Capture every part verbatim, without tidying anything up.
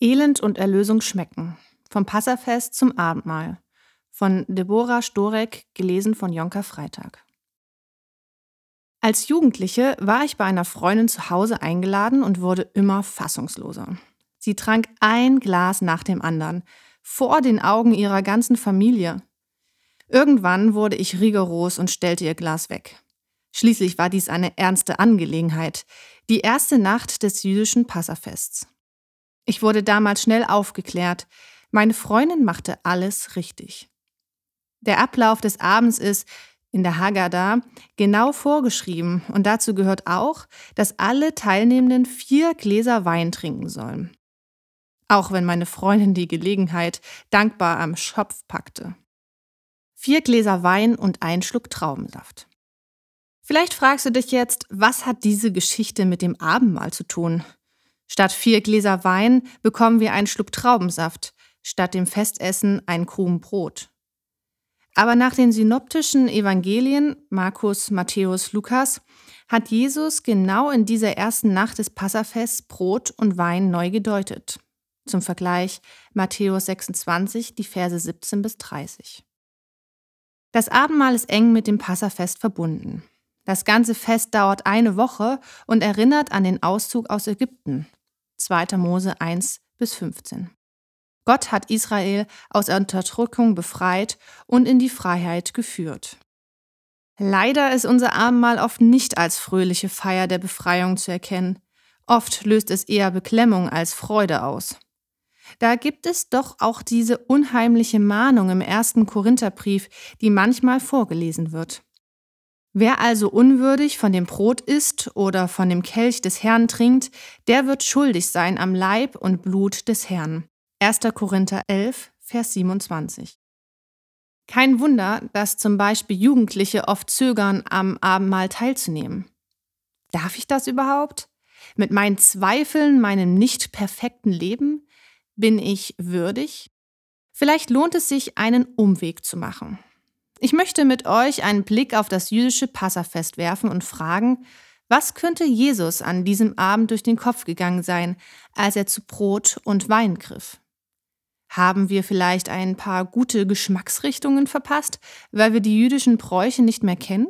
Elend und Erlösung schmecken. Vom Passafest zum Abendmahl. Von Deborah Storek, gelesen von Jonka Freitag. Als Jugendliche war ich bei einer Freundin zu Hause eingeladen und wurde immer fassungsloser. Sie trank ein Glas nach dem anderen, vor den Augen ihrer ganzen Familie. Irgendwann wurde ich rigoros und stellte ihr Glas weg. Schließlich war dies eine ernste Angelegenheit, die erste Nacht des jüdischen Passafests. Ich wurde damals schnell aufgeklärt. Meine Freundin machte alles richtig. Der Ablauf des Abends ist in der Haggadah genau vorgeschrieben und dazu gehört auch, dass alle Teilnehmenden vier Gläser Wein trinken sollen. Auch wenn meine Freundin die Gelegenheit dankbar am Schopf packte. Vier Gläser Wein und ein Schluck Traubensaft. Vielleicht fragst du dich jetzt, was hat diese Geschichte mit dem Abendmahl zu tun? Statt vier Gläser Wein bekommen wir einen Schluck Traubensaft, statt dem Festessen ein Krumen Brot. Aber nach den synoptischen Evangelien, Markus, Matthäus, Lukas, hat Jesus genau in dieser ersten Nacht des Passafests Brot und Wein neu gedeutet. Zum Vergleich Matthäus sechsundzwanzig, die Verse siebzehn bis dreißig. Das Abendmahl ist eng mit dem Passafest verbunden. Das ganze Fest dauert eine Woche und erinnert an den Auszug aus Ägypten. zweiter Mose eins bis fünfzehn. Gott hat Israel aus Unterdrückung befreit und in die Freiheit geführt. Leider ist unser Abendmahl oft nicht als fröhliche Feier der Befreiung zu erkennen. Oft löst es eher Beklemmung als Freude aus. Da gibt es doch auch diese unheimliche Mahnung im ersten Korintherbrief, die manchmal vorgelesen wird. Wer also unwürdig von dem Brot isst oder von dem Kelch des Herrn trinkt, der wird schuldig sein am Leib und Blut des Herrn. erster Korinther elf, Vers siebenundzwanzig. Kein Wunder, dass zum Beispiel Jugendliche oft zögern, am Abendmahl teilzunehmen. Darf ich das überhaupt? Mit meinen Zweifeln, meinem nicht perfekten Leben? Bin ich würdig? Vielleicht lohnt es sich, einen Umweg zu machen. Ich möchte mit euch einen Blick auf das jüdische Passafest werfen und fragen, was könnte Jesus an diesem Abend durch den Kopf gegangen sein, als er zu Brot und Wein griff? Haben wir vielleicht ein paar gute Geschmacksrichtungen verpasst, weil wir die jüdischen Bräuche nicht mehr kennen?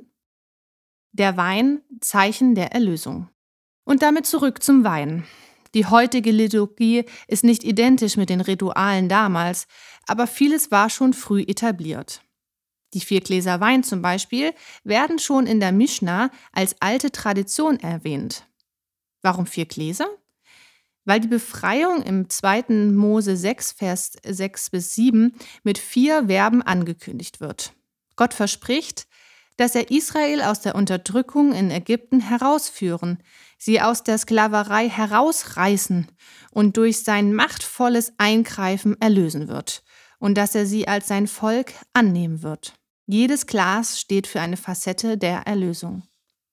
Der Wein, Zeichen der Erlösung. Und damit zurück zum Wein. Die heutige Liturgie ist nicht identisch mit den Ritualen damals, aber vieles war schon früh etabliert. Die vier Gläser Wein zum Beispiel werden schon in der Mischna als alte Tradition erwähnt. Warum vier Gläser? Weil die Befreiung im zweiten Mose sechs, Vers sechs bis sieben mit vier Verben angekündigt wird. Gott verspricht, dass er Israel aus der Unterdrückung in Ägypten herausführen, sie aus der Sklaverei herausreißen und durch sein machtvolles Eingreifen erlösen wird und dass er sie als sein Volk annehmen wird. Jedes Glas steht für eine Facette der Erlösung.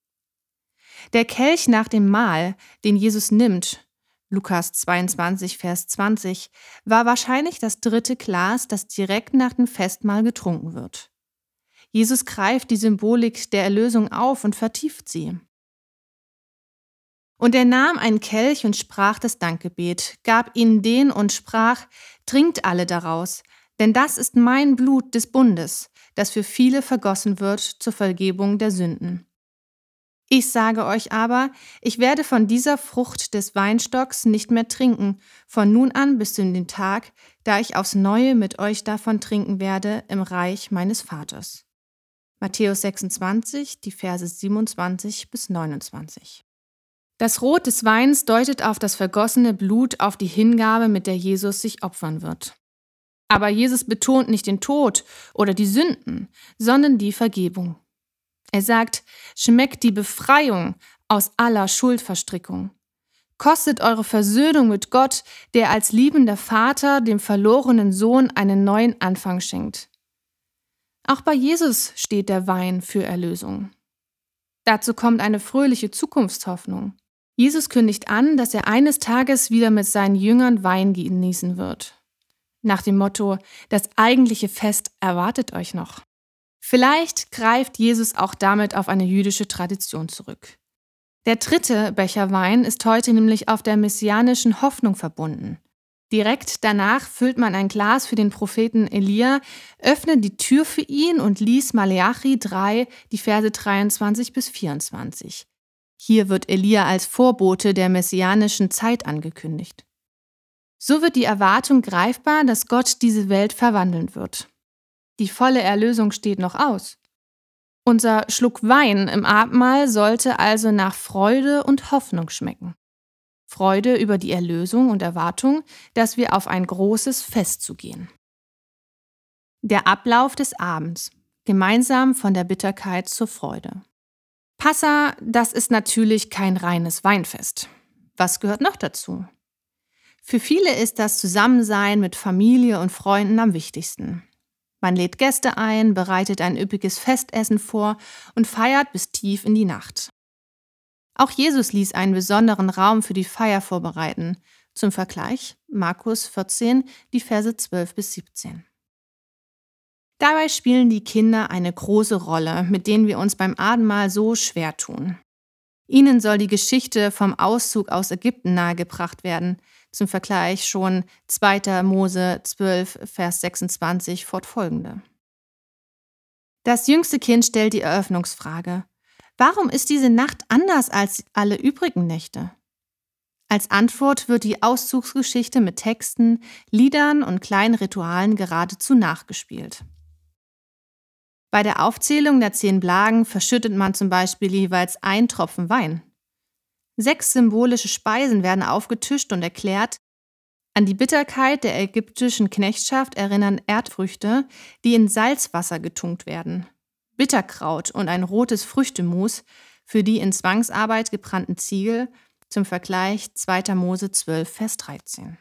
Der Kelch nach dem Mahl, den Jesus nimmt, Lukas zweiundzwanzig, Vers zwanzig, war wahrscheinlich das dritte Glas, das direkt nach dem Festmahl getrunken wird. Jesus greift die Symbolik der Erlösung auf und vertieft sie. Und er nahm einen Kelch und sprach das Dankgebet, gab ihnen den und sprach, trinkt alle daraus, denn das ist mein Blut des Bundes, das für viele vergossen wird zur Vergebung der Sünden. Ich sage euch aber, ich werde von dieser Frucht des Weinstocks nicht mehr trinken, von nun an bis zu dem Tag, da ich aufs Neue mit euch davon trinken werde im Reich meines Vaters. Matthäus sechsundzwanzig, die Verse siebenundzwanzig bis neunundzwanzig. Das Rot des Weins deutet auf das vergossene Blut, auf die Hingabe, mit der Jesus sich opfern wird. Aber Jesus betont nicht den Tod oder die Sünden, sondern die Vergebung. Er sagt, schmeckt die Befreiung aus aller Schuldverstrickung. Kostet eure Versöhnung mit Gott, der als liebender Vater dem verlorenen Sohn einen neuen Anfang schenkt. Auch bei Jesus steht der Wein für Erlösung. Dazu kommt eine fröhliche Zukunftshoffnung. Jesus kündigt an, dass er eines Tages wieder mit seinen Jüngern Wein genießen wird. Nach dem Motto, das eigentliche Fest erwartet euch noch. Vielleicht greift Jesus auch damit auf eine jüdische Tradition zurück. Der dritte Becher Wein ist heute nämlich auf der messianischen Hoffnung verbunden. Direkt danach füllt man ein Glas für den Propheten Elia, öffnet die Tür für ihn und liest Maleachi drei, die Verse dreiundzwanzig bis vierundzwanzig. Hier wird Elia als Vorbote der messianischen Zeit angekündigt. So wird die Erwartung greifbar, dass Gott diese Welt verwandeln wird. Die volle Erlösung steht noch aus. Unser Schluck Wein im Abendmahl sollte also nach Freude und Hoffnung schmecken. Freude über die Erlösung und Erwartung, dass wir auf ein großes Fest zugehen. Der Ablauf des Abends, gemeinsam von der Bitterkeit zur Freude. Passa, das ist natürlich kein reines Weinfest. Was gehört noch dazu? Für viele ist das Zusammensein mit Familie und Freunden am wichtigsten. Man lädt Gäste ein, bereitet ein üppiges Festessen vor und feiert bis tief in die Nacht. Auch Jesus ließ einen besonderen Raum für die Feier vorbereiten. Zum Vergleich Markus vierzehn, die Verse zwölf bis siebzehn. Dabei spielen die Kinder eine große Rolle, mit denen wir uns beim Abendmahl so schwer tun. Ihnen soll die Geschichte vom Auszug aus Ägypten nahegebracht werden. Zum Vergleich schon zweiter Mose zwölf, Vers sechsundzwanzig fortfolgende. Das jüngste Kind stellt die Eröffnungsfrage: Warum ist diese Nacht anders als alle übrigen Nächte? Als Antwort wird die Auszugsgeschichte mit Texten, Liedern und kleinen Ritualen geradezu nachgespielt. Bei der Aufzählung der zehn Plagen verschüttet man zum Beispiel jeweils einen Tropfen Wein. Sechs symbolische Speisen werden aufgetischt und erklärt. An die Bitterkeit der ägyptischen Knechtschaft erinnern Erdfrüchte, die in Salzwasser getunkt werden, Bitterkraut und ein rotes Früchtemus für die in Zwangsarbeit gebrannten Ziegel, zum Vergleich zweiter Mose zwölf, Vers dreizehn.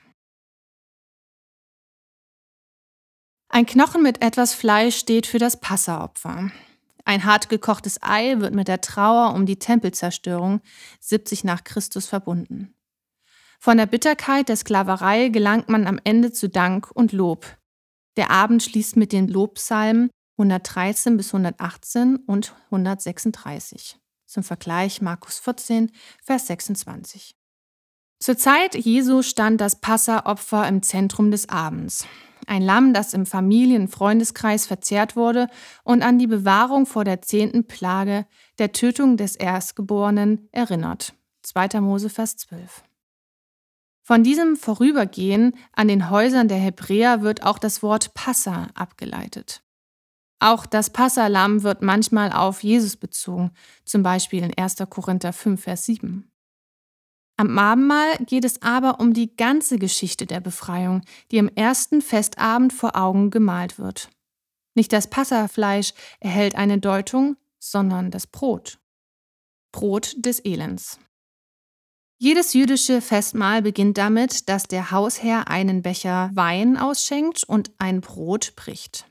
Ein Knochen mit etwas Fleisch steht für das Passaopfer. Ein hart gekochtes Ei wird mit der Trauer um die Tempelzerstörung siebzig nach Christus verbunden. Von der Bitterkeit der Sklaverei gelangt man am Ende zu Dank und Lob. Der Abend schließt mit den Lobpsalmen hundertdreizehn bis hundertachtzehn und hundertsechsunddreißig. Zum Vergleich Markus vierzehn, Vers sechsundzwanzig. Zur Zeit Jesu stand das Passaopfer im Zentrum des Abends. Ein Lamm, das im Familien- und Freundeskreis verzehrt wurde und an die Bewahrung vor der zehnten Plage, der Tötung des Erstgeborenen, erinnert. zweiter Mose, Vers zwölf. Von diesem Vorübergehen an den Häusern der Hebräer wird auch das Wort Passa abgeleitet. Auch das Passalamm wird manchmal auf Jesus bezogen, zum Beispiel in erster Korinther fünf, Vers sieben. Am Abendmahl geht es aber um die ganze Geschichte der Befreiung, die am ersten Festabend vor Augen gemalt wird. Nicht das Passafleisch erhält eine Deutung, sondern das Brot. Brot des Elends. Jedes jüdische Festmahl beginnt damit, dass der Hausherr einen Becher Wein ausschenkt und ein Brot bricht.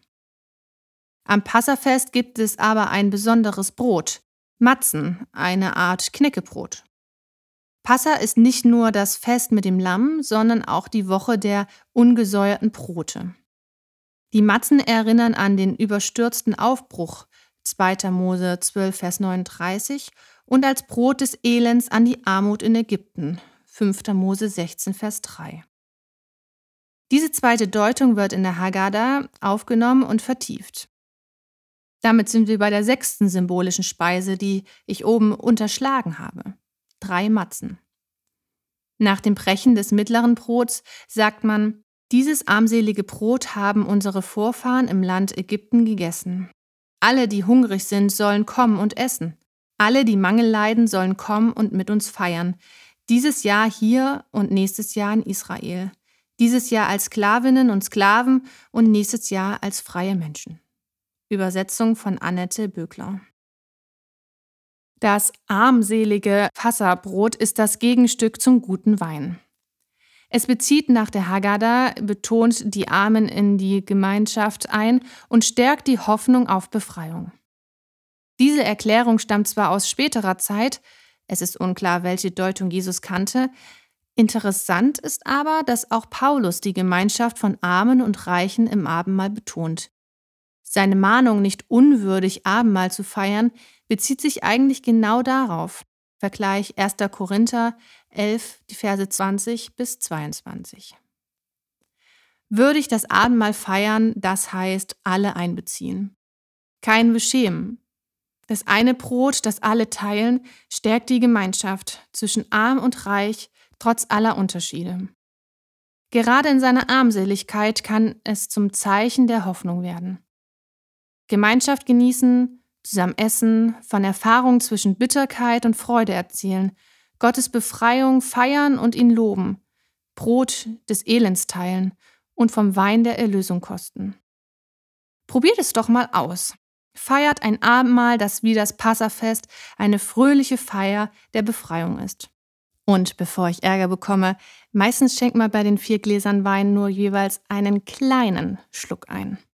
Am Passafest gibt es aber ein besonderes Brot, Matzen, eine Art Knäckebrot. Passa ist nicht nur das Fest mit dem Lamm, sondern auch die Woche der ungesäuerten Brote. Die Matzen erinnern an den überstürzten Aufbruch, zweiter Mose zwölf, Vers neununddreißig, und als Brot des Elends an die Armut in Ägypten, fünfter Mose sechzehn, Vers drei. Diese zweite Deutung wird in der Haggadah aufgenommen und vertieft. Damit sind wir bei der sechsten symbolischen Speise, die ich oben unterschlagen habe. Drei Matzen. Nach dem Brechen des mittleren Brots sagt man: Dieses armselige Brot haben unsere Vorfahren im Land Ägypten gegessen. Alle, die hungrig sind, sollen kommen und essen. Alle, die Mangel leiden, sollen kommen und mit uns feiern. Dieses Jahr hier und nächstes Jahr in Israel. Dieses Jahr als Sklavinnen und Sklaven und nächstes Jahr als freie Menschen. Übersetzung von Annette Böckler. Das armselige Passabrot ist das Gegenstück zum guten Wein. Es bezieht nach der Haggadah, betont die Armen in die Gemeinschaft ein und stärkt die Hoffnung auf Befreiung. Diese Erklärung stammt zwar aus späterer Zeit, es ist unklar, welche Deutung Jesus kannte. Interessant ist aber, dass auch Paulus die Gemeinschaft von Armen und Reichen im Abendmahl betont. Seine Mahnung, nicht unwürdig Abendmahl zu feiern, bezieht sich eigentlich genau darauf. Vergleich erster Korinther elf, die Verse zwanzig bis zweiundzwanzig. Würdig das Abendmahl feiern, das heißt alle einbeziehen. Kein Beschämen. Das eine Brot, das alle teilen, stärkt die Gemeinschaft zwischen arm und reich, trotz aller Unterschiede. Gerade in seiner Armseligkeit kann es zum Zeichen der Hoffnung werden. Gemeinschaft genießen, zusammen essen, von Erfahrungen zwischen Bitterkeit und Freude erzählen, Gottes Befreiung feiern und ihn loben, Brot des Elends teilen und vom Wein der Erlösung kosten. Probiert es doch mal aus. Feiert ein Abendmahl, das wie das Passafest eine fröhliche Feier der Befreiung ist. Und bevor ich Ärger bekomme, meistens schenkt mal bei den vier Gläsern Wein nur jeweils einen kleinen Schluck ein.